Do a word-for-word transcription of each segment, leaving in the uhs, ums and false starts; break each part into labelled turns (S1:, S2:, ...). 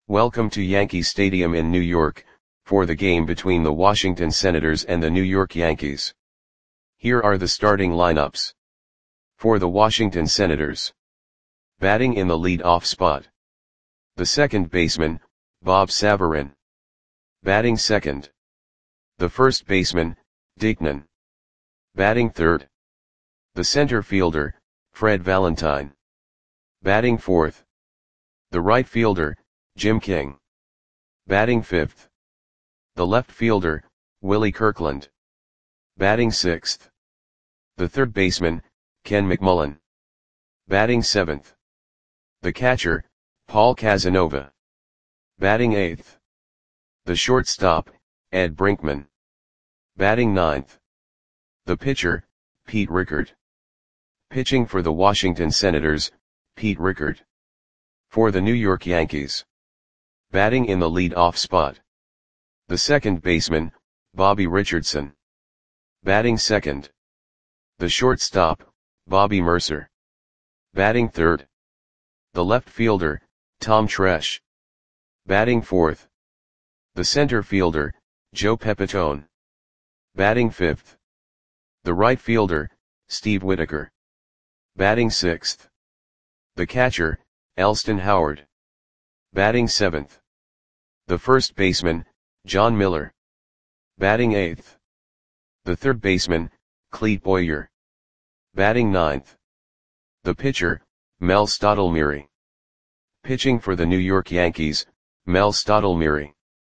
S1: Welcome to Yankee Stadium in New York, for the game between the Washington Senators and the New York Yankees. Here are the starting lineups. For the Washington Senators. Batting in the lead-off spot. The second baseman, Bob Savarin. Batting second. The first baseman, Dickman. Batting third. The center fielder, Fred Valentine. Batting fourth. The right fielder, Jim King. Batting fifth. The left fielder, Willie Kirkland. Batting sixth. The third baseman, Ken McMullen. Batting seventh. The catcher, Paul Casanova. Batting eighth. The shortstop, Ed Brinkman. Batting ninth. The pitcher, Pete Rickard. Pitching for the Washington Senators, Pete Rickard. For the New York Yankees. Batting in the lead-off spot. The second baseman, Bobby Richardson. Batting second. The shortstop, Bobby Murcer. Batting third. The left fielder, Tom Tresh. Batting fourth. The center fielder, Joe Pepitone. Batting fifth. The right fielder, Steve Whitaker. Batting sixth. The catcher, Elston Howard. Batting seventh. The first baseman, John Miller. Batting eighth. The third baseman, Clete Boyer. Batting ninth. The pitcher, Mel Stottlemyre. Pitching for the New York Yankees, Mel Stottlemyre.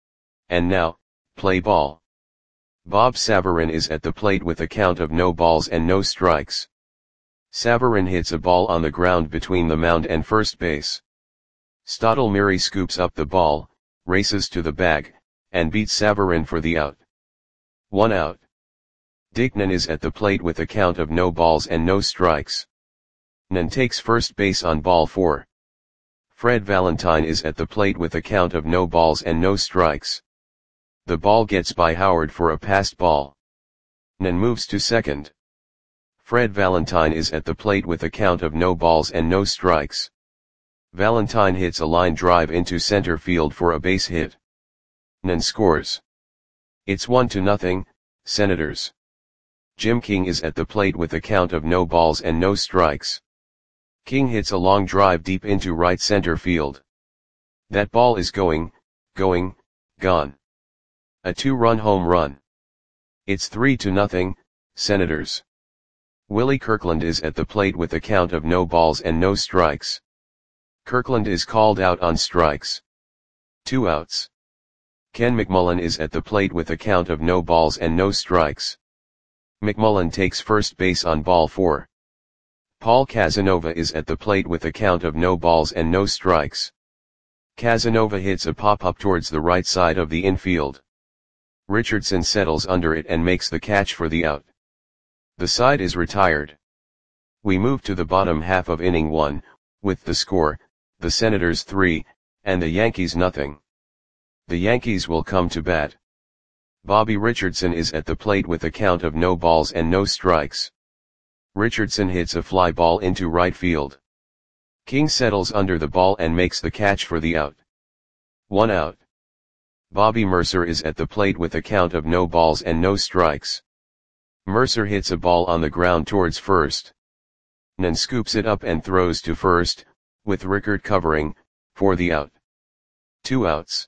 S1: And now, play ball. Bob Savarin is at the plate with a count of no balls and no strikes. Savarin hits a ball on the ground between the mound and first base. Stottlemyre scoops up the ball, races to the bag, and beats Savarin for the out. One out. Dickman is at the plate with a count of no balls and no strikes. Nan takes first base on ball four. Fred Valentine is at the plate with a count of no balls and no strikes. The ball gets by Howard for a passed ball. Nan moves to second. Fred Valentine is at the plate with a count of no balls and no strikes. Valentine hits a line drive into center field for a base hit. Nan scores. It's one to nothing, Senators. Jim King is at the plate with a count of no balls and no strikes. King hits a long drive deep into right center field. That ball is going, going, gone. A two-run home run. It's three to nothing, Senators. Willie Kirkland is at the plate with a count of no balls and no strikes. Kirkland is called out on strikes. Two outs. Ken McMullen is at the plate with a count of no balls and no strikes. McMullen takes first base on ball four. Paul Casanova is at the plate with a count of no balls and no strikes. Casanova hits a pop-up towards the right side of the infield. Richardson settles under it and makes the catch for the out. The side is retired. We move to the bottom half of inning one, with the score, the Senators three, and the Yankees nothing. The Yankees will come to bat. Bobby Richardson is at the plate with a count of no balls and no strikes. Richardson hits a fly ball into right field. King settles under the ball and makes the catch for the out. One out. Bobby Murcer is at the plate with a count of no balls and no strikes. Murcer hits a ball on the ground towards first. Nan scoops it up and throws to first, with Rickard covering, for the out. Two outs.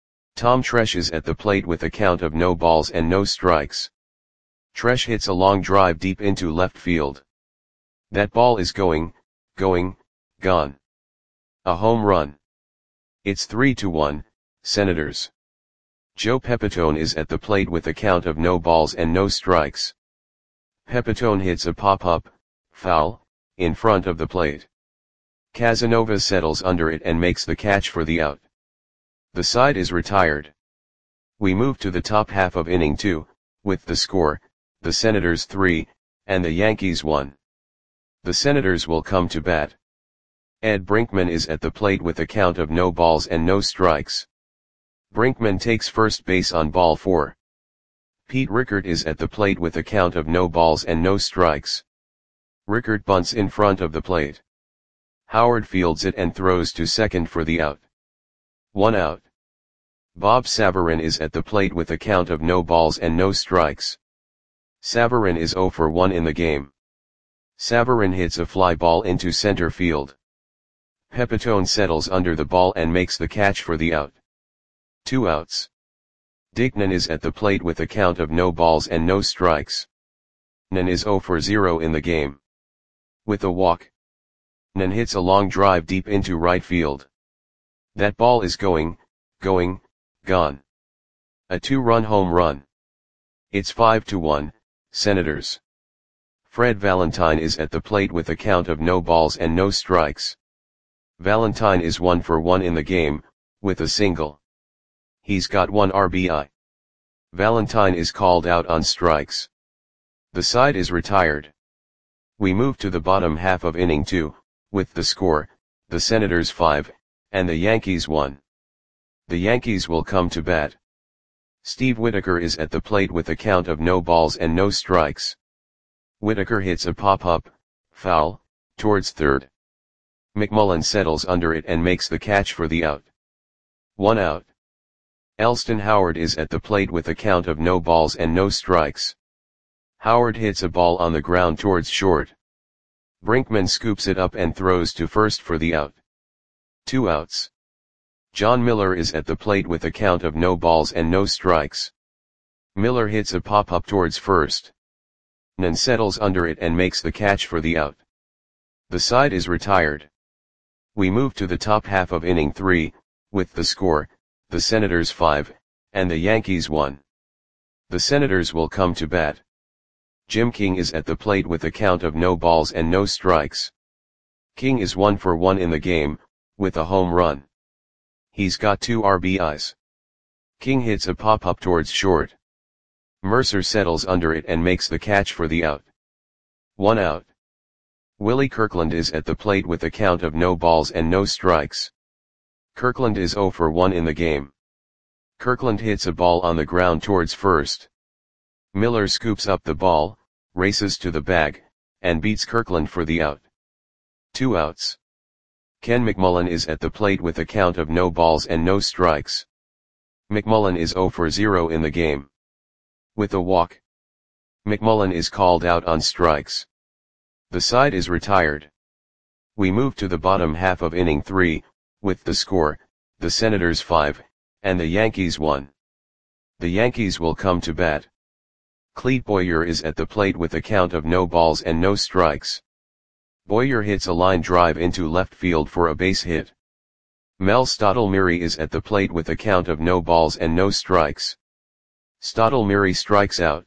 S1: Tom Tresh is at the plate with a count of no balls and no strikes. Tresh hits a long drive deep into left field. That ball is going, going, gone. A home run. It's three to one, Senators. Joe Pepitone is at the plate with a count of no balls and no strikes. Pepitone hits a pop-up, foul, in front of the plate. Casanova settles under it and makes the catch for the out. The side is retired. We move to the top half of inning two, with the score, the Senators three, and the Yankees one. The Senators will come to bat. Ed Brinkman is at the plate with a count of no balls and no strikes. Brinkman takes first base on ball four. Pete Rickard is at the plate with a count of no balls and no strikes. Rickard bunts in front of the plate. Howard fields it and throws to second for the out. one out. Bob Savarin is at the plate with a count of no balls and no strikes. Savarin is zero for one in the game. Savarin hits a fly ball into center field. Pepitone settles under the ball and makes the catch for the out. Two outs. Dickman is at the plate with a count of no balls and no strikes. Nan is zero for zero in the game. With a walk, Nan hits a long drive deep into right field. That ball is going, going, gone. A two-run home run. It's five to one, Senators. Fred Valentine is at the plate with a count of no balls and no strikes. Valentine is one for one in the game, with a single. He's got one R B I. Valentine is called out on strikes. The side is retired. We move to the bottom half of inning two, with the score, the Senators five, and the Yankees one. The Yankees will come to bat. Steve Whitaker is at the plate with a count of no balls and no strikes. Whitaker hits a pop-up, foul, towards third. McMullen settles under it and makes the catch for the out. One out. Elston Howard is at the plate with a count of no balls and no strikes. Howard hits a ball on the ground towards short. Brinkman scoops it up and throws to first for the out. Two outs. John Miller is at the plate with a count of no balls and no strikes. Miller hits a pop-up towards first. Nan settles under it and makes the catch for the out. The side is retired. We move to the top half of inning three, with the score, the Senators five, and the Yankees one. The Senators will come to bat. Jim King is at the plate with a count of no balls and no strikes. King is one for one in the game, with a home run. He's got two R B Is. King hits a pop-up towards short. Mercer settles under it and makes the catch for the out. One out. Willie Kirkland is at the plate with a count of no balls and no strikes. Kirkland is zero for one in the game. Kirkland hits a ball on the ground towards first. Miller scoops up the ball, races to the bag, and beats Kirkland for the out. Two outs. Ken McMullen is at the plate with a count of no balls and no strikes. McMullen is zero for zero in the game. With a walk, McMullen is called out on strikes. The side is retired. We move to the bottom half of inning three, with the score, the Senators five, and the Yankees one. The Yankees will come to bat. Clete Boyer is at the plate with a count of no balls and no strikes. Boyer hits a line drive into left field for a base hit. Mel Stottlemyre is at the plate with a count of no balls and no strikes. Stottlemyre strikes out.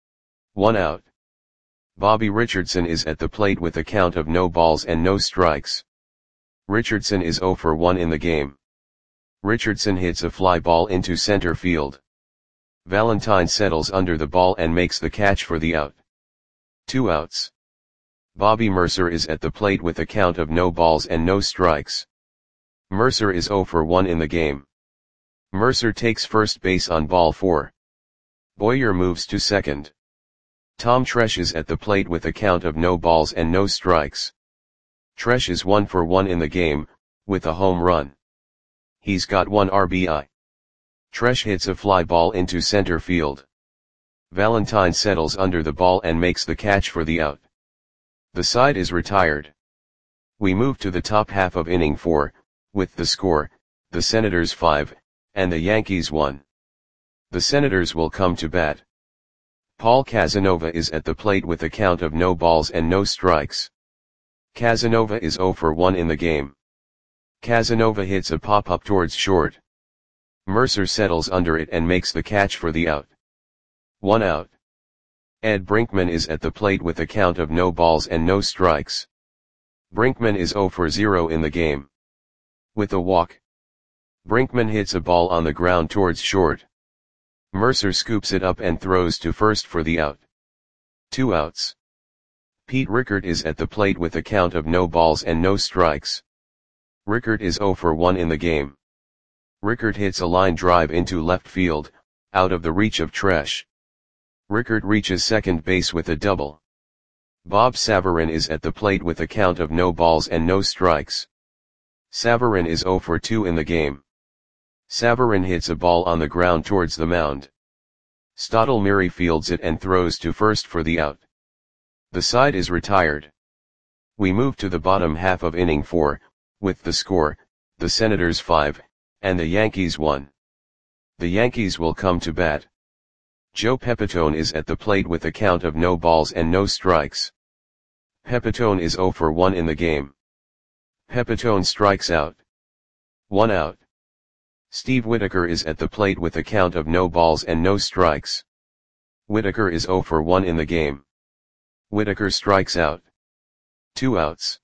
S1: One out. Bobby Richardson is at the plate with a count of no balls and no strikes. Richardson is zero for one in the game. Richardson hits a fly ball into center field. Valentine settles under the ball and makes the catch for the out. Two outs. Bobby Mercer is at the plate with a count of no balls and no strikes. Mercer is zero for one in the game. Mercer takes first base on ball four. Boyer moves to second. Tom Tresh is at the plate with a count of no balls and no strikes. Tresh is one for one in the game, with a home run. He's got one R B I. Tresh hits a fly ball into center field. Valentine settles under the ball and makes the catch for the out. The side is retired. We move to the top half of inning four, with the score, the Senators five, and the Yankees one. The Senators will come to bat. Paul Casanova is at the plate with a count of no balls and no strikes. Casanova is zero for one in the game. Casanova hits a pop-up towards short. Mercer settles under it and makes the catch for the out. One out. Ed Brinkman is at the plate with a count of no balls and no strikes. Brinkman is zero for zero in the game. With a walk, Brinkman hits a ball on the ground towards short. Mercer scoops it up and throws to first for the out. Two outs. Pete Rickard is at the plate with a count of no balls and no strikes. Rickard is zero for one in the game. Rickard hits a line drive into left field, out of the reach of Tresh. Rickard reaches second base with a double. Bob Savarin is at the plate with a count of no balls and no strikes. Savarin is zero for two in the game. Savarin hits a ball on the ground towards the mound. Stottlemyre fields it and throws to first for the out. The side is retired. We move to the bottom half of inning four, with the score, the Senators five, and the Yankees one. The Yankees will come to bat. Joe Pepitone is at the plate with a count of no balls and no strikes. Pepitone is oh for one in the game. Pepitone strikes out. One out. Steve Whitaker is at the plate with a count of no balls and no strikes. Whitaker is oh for one in the game. Whitaker strikes out. Two outs.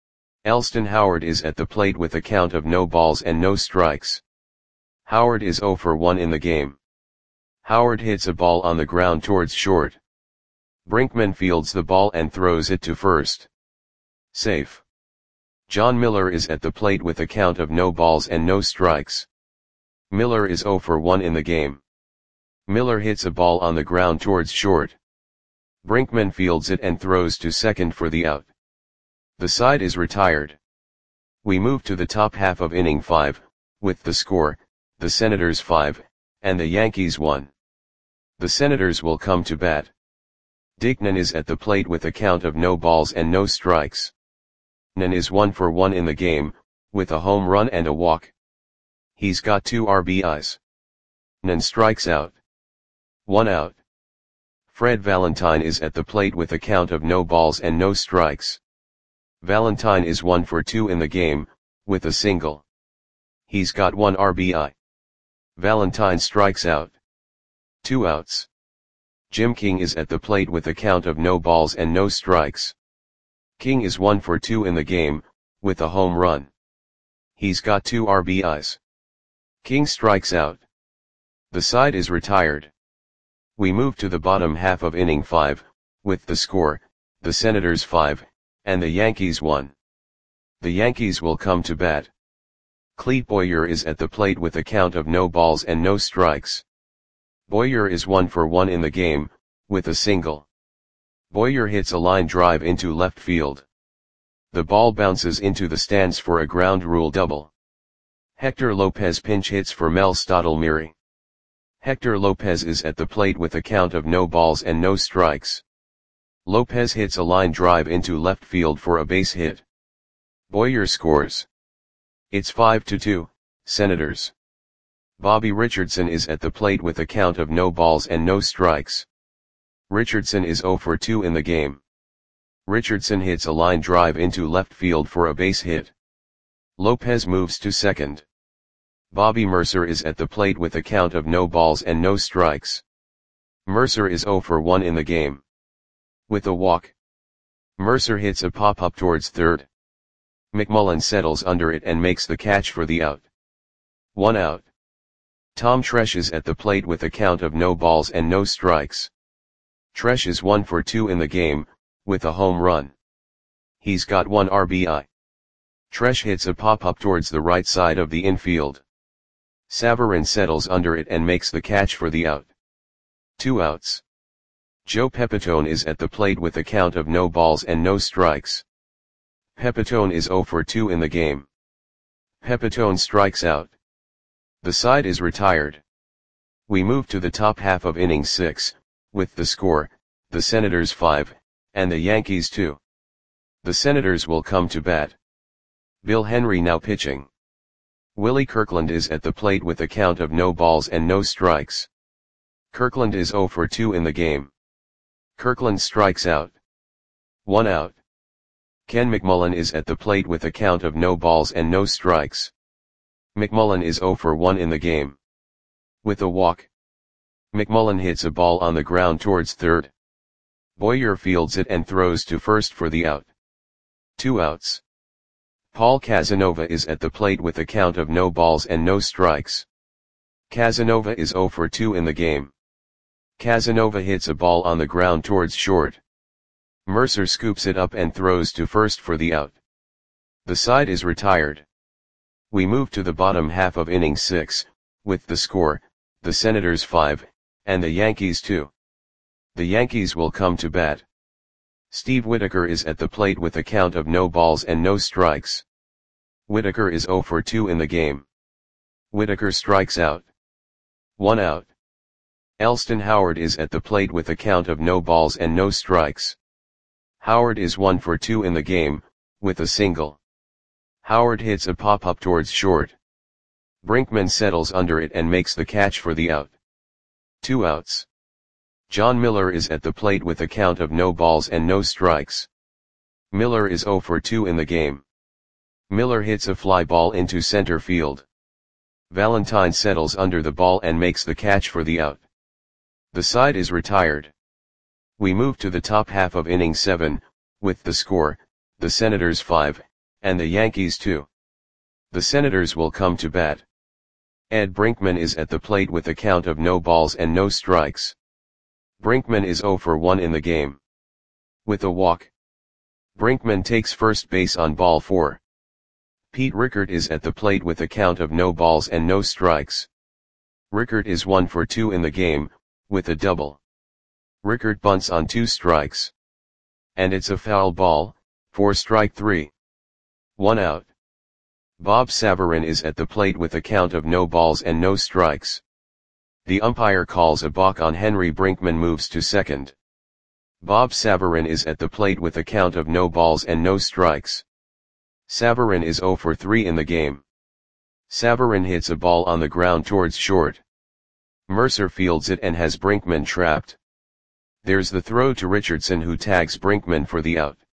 S1: Elston Howard is at the plate with a count of no balls and no strikes. Howard is oh for one in the game. Howard hits a ball on the ground towards short. Brinkman fields the ball and throws it to first. Safe. John Miller is at the plate with a count of no balls and no strikes. Miller is oh for one in the game. Miller hits a ball on the ground towards short. Brinkman fields it and throws to second for the out. The side is retired. We move to the top half of inning five, with the score, the Senators five, and the Yankees one. The Senators will come to bat. Dickman is at the plate with a count of no balls and no strikes. Nan is one for one in the game, with a home run and a walk. He's got two R B Is. Nan strikes out. One out. Fred Valentine is at the plate with a count of no balls and no strikes. Valentine is one for two in the game, with a single. He's got one R B I. Valentine strikes out. Two outs. Jim King is at the plate with a count of no balls and no strikes. King is one for two in the game, with a home run. He's got two R B Is. King strikes out. The side is retired. We move to the bottom half of inning five, with the score, the Senators five, and the Yankees one. The Yankees will come to bat. Clete Boyer is at the plate with a count of no balls and no strikes. Boyer is one for one in the game, with a single. Boyer hits a line drive into left field. The ball bounces into the stands for a ground rule double. Hector Lopez pinch hits for Mel Stottlemyre. Hector Lopez is at the plate with a count of no balls and no strikes. Lopez hits a line drive into left field for a base hit. Boyer scores. It's five to two, Senators. Bobby Richardson is at the plate with a count of no balls and no strikes. Richardson is oh for two in the game. Richardson hits a line drive into left field for a base hit. Lopez moves to second. Bobby Mercer is at the plate with a count of no balls and no strikes. Mercer is oh for one in the game. With a walk. Mercer hits a pop-up towards third. McMullen settles under it and makes the catch for the out. One out. Tom Tresh is at the plate with a count of no balls and no strikes. Tresh is one for two in the game, with a home run. He's got one R B I. Tresh hits a pop-up towards the right side of the infield. Savarin settles under it and makes the catch for the out. Two outs. Joe Pepitone is at the plate with a count of no balls and no strikes. Pepitone is oh for two in the game. Pepitone strikes out. The side is retired. We move to the top half of inning six, with the score, the Senators five, and the Yankees two. The Senators will come to bat. Bill Henry now pitching. Willie Kirkland is at the plate with a count of no balls and no strikes. Kirkland is oh for two in the game. Kirkland strikes out. One out. Ken McMullen is at the plate with a count of no balls and no strikes. McMullen is oh for one in the game. With a walk. McMullen hits a ball on the ground towards third. Boyer fields it and throws to first for the out. Two outs. Paul Casanova is at the plate with a count of no balls and no strikes. Casanova is oh for two in the game. Casanova hits a ball on the ground towards short. Mercer scoops it up and throws to first for the out. The side is retired. We move to the bottom half of inning six, with the score, the Senators five, and the Yankees two. The Yankees will come to bat. Steve Whitaker is at the plate with a count of no balls and no strikes. Whitaker is oh for two in the game. Whitaker strikes out. One out. Elston Howard is at the plate with a count of no balls and no strikes. Howard is one for two in the game, with a single. Howard hits a pop-up towards short. Brinkman settles under it and makes the catch for the out. Two outs. John Miller is at the plate with a count of no balls and no strikes. Miller is oh for two in the game. Miller hits a fly ball into center field. Valentine settles under the ball and makes the catch for the out. The side is retired. We move to the top half of inning seven, with the score, the Senators five, and the Yankees two. The Senators will come to bat. Ed Brinkman is at the plate with a count of no balls and no strikes. Brinkman is oh for one in the game. With a walk. Brinkman takes first base on ball four. Pete Rickard is at the plate with a count of no balls and no strikes. Rickard is one for two in the game, with a double. Rickard bunts on two strikes. And it's a foul ball, for strike three. One out. Bob Savarin is at the plate with a count of no balls and no strikes. The umpire calls a balk on Henry. Brinkman moves to second. Bob Savarin is at the plate with a count of no balls and no strikes. Savarin is oh for three in the game. Savarin hits a ball on the ground towards short. Mercer fields it and has Brinkman trapped. There's the throw to Richardson, who tags Brinkman for the out.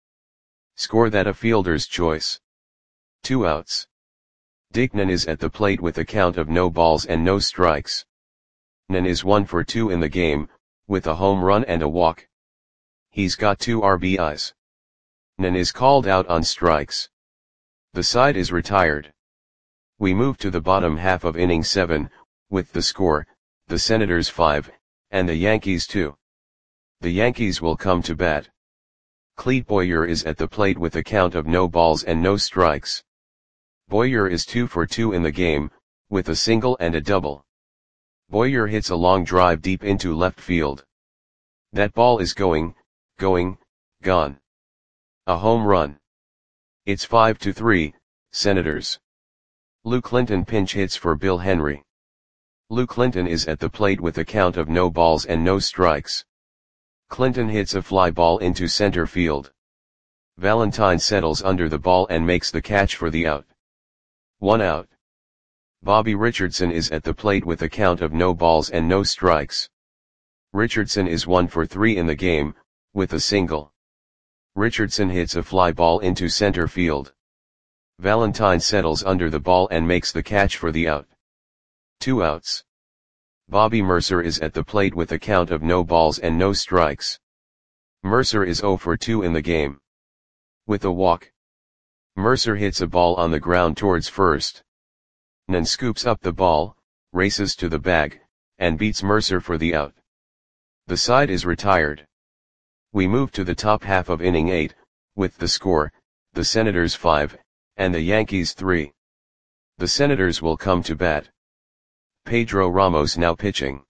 S1: Score that a fielder's choice. Two outs. Dickman is at the plate with a count of no balls and no strikes. Nan is one for two in the game, with a home run and a walk. He's got two R B Is. Nan is called out on strikes. The side is retired. We move to the bottom half of inning seven, with the score, the Senators five, and the Yankees two. The Yankees will come to bat. Clete Boyer is at the plate with a count of no balls and no strikes. Boyer is two for two in the game, with a single and a double. Boyer hits a long drive deep into left field. That ball is going, going, gone. A home run. It's five to three, Senators. Lou Clinton pinch hits for Bill Henry. Lou Clinton is at the plate with a count of no balls and no strikes. Clinton hits a fly ball into center field. Valentine settles under the ball and makes the catch for the out. One out. Bobby Richardson is at the plate with a count of no balls and no strikes. Richardson is one for three in the game, with a single. Richardson hits a fly ball into center field. Valentine settles under the ball and makes the catch for the out. Two outs. Bobby Mercer is at the plate with a count of no balls and no strikes. Mercer is oh for two in the game. With a walk. Mercer hits a ball on the ground towards first. Nan scoops up the ball, races to the bag, and beats Mercer for the out. The side is retired. We move to the top half of inning eight, with the score, the Senators five, and the Yankees three. The Senators will come to bat. Pedro Ramos now pitching.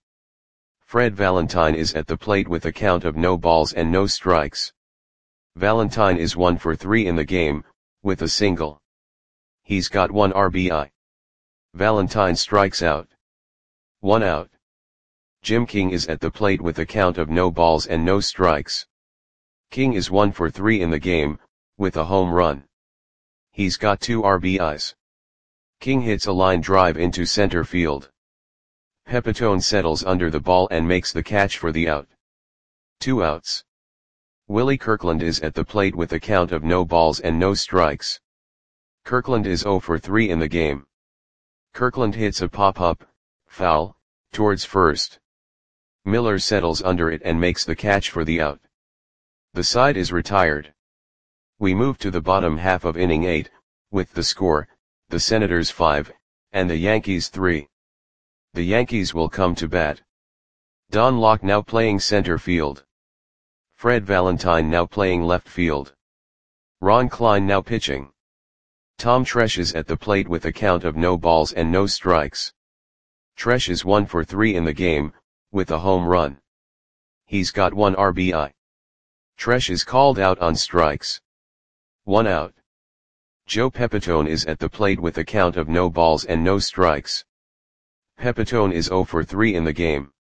S1: Fred Valentine is at the plate with a count of no balls and no strikes. Valentine is one for three in the game, with a single. He's got one R B I. Valentine strikes out. One out. Jim King is at the plate with a count of no balls and no strikes. King is one for three in the game, with a home run. He's got two R B Is. King hits a line drive into center field. Pepitone settles under the ball and makes the catch for the out. Two outs. Willie Kirkland is at the plate with a count of no balls and no strikes. Kirkland is oh for three in the game. Kirkland hits a pop-up, foul, towards first. Miller settles under it and makes the catch for the out. The side is retired. We move to the bottom half of inning eight, with the score, the Senators five, and the Yankees three. The Yankees will come to bat. Don Locke now playing center field. Fred Valentine now playing left field. Ron Klein now pitching. Tom Tresh is at the plate with a count of no balls and no strikes. Tresh is one for three in the game, with a home run. He's got one R B I. Tresh is called out on strikes. One out. Joe Pepitone is at the plate with a count of no balls and no strikes. Pepitone is zero for three in the game.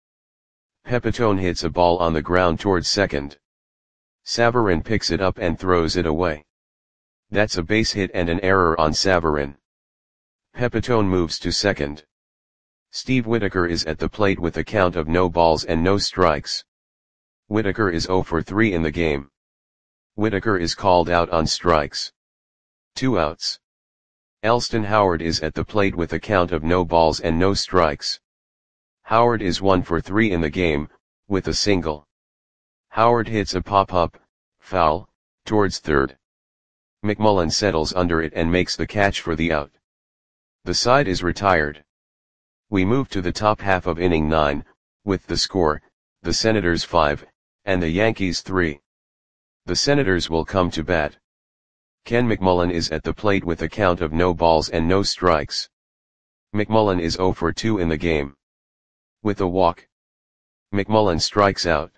S1: Pepitone hits a ball on the ground towards second. Savarin picks it up and throws it away. That's a base hit and an error on Savarin. Pepitone moves to second. Steve Whitaker is at the plate with a count of no balls and no strikes. Whitaker is zero for three in the game. Whitaker is called out on strikes. Two outs. Elston Howard is at the plate with a count of no balls and no strikes. Howard is one for three in the game, with a single. Howard hits a pop-up, foul, towards third. McMullen settles under it and makes the catch for the out. The side is retired. We move to the top half of inning nine, with the score, the Senators five, and the Yankees three. The Senators will come to bat. Ken McMullen is at the plate with a count of no balls and no strikes. McMullen is zero for two in the game. With a walk. McMullen strikes out.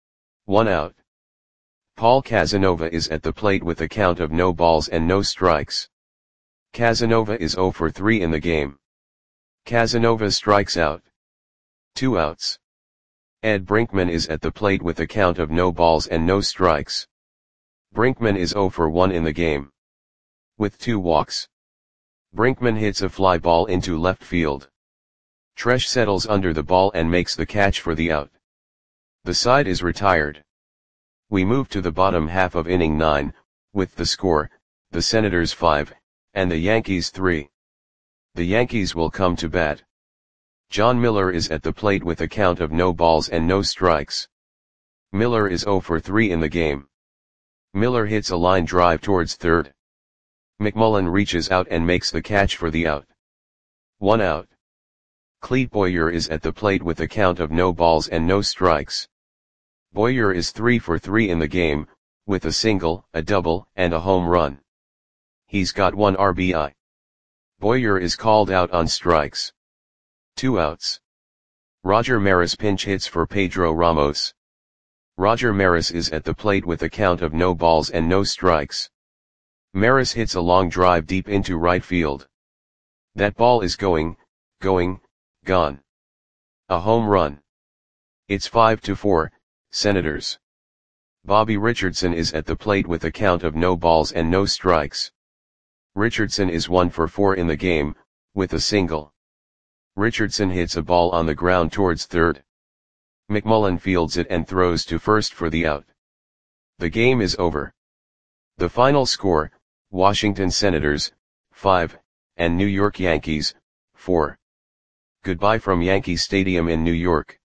S1: One out. Paul Casanova is at the plate with a count of no balls and no strikes. Casanova is zero for three in the game. Casanova strikes out. Two outs. Ed Brinkman is at the plate with a count of no balls and no strikes. Brinkman is zero for one in the game. With two walks. Brinkman hits a fly ball into left field. Tresh settles under the ball and makes the catch for the out. The side is retired. We move to the bottom half of inning nine, with the score, the Senators five, and the Yankees three. The Yankees will come to bat. John Miller is at the plate with a count of no balls and no strikes. Miller is zero for three in the game. Miller hits a line drive towards third. McMullen reaches out and makes the catch for the out. One out. Clete Boyer is at the plate with a count of no balls and no strikes. Boyer is three for three in the game, with a single, a double, and a home run. He's got one R B I. Boyer is called out on strikes. Two outs. Roger Maris pinch hits for Pedro Ramos. Roger Maris is at the plate with a count of no balls and no strikes. Maris hits a long drive deep into right field. That ball is going, going, gone. A home run. It's five to four, Senators. Bobby Richardson is at the plate with a count of no balls and no strikes. Richardson is one for four in the game, with a single. Richardson hits a ball on the ground towards third. McMullen fields it and throws to first for the out. The game is over. The final score, Washington Senators, five, and New York Yankees, four. Goodbye from Yankee Stadium in New York.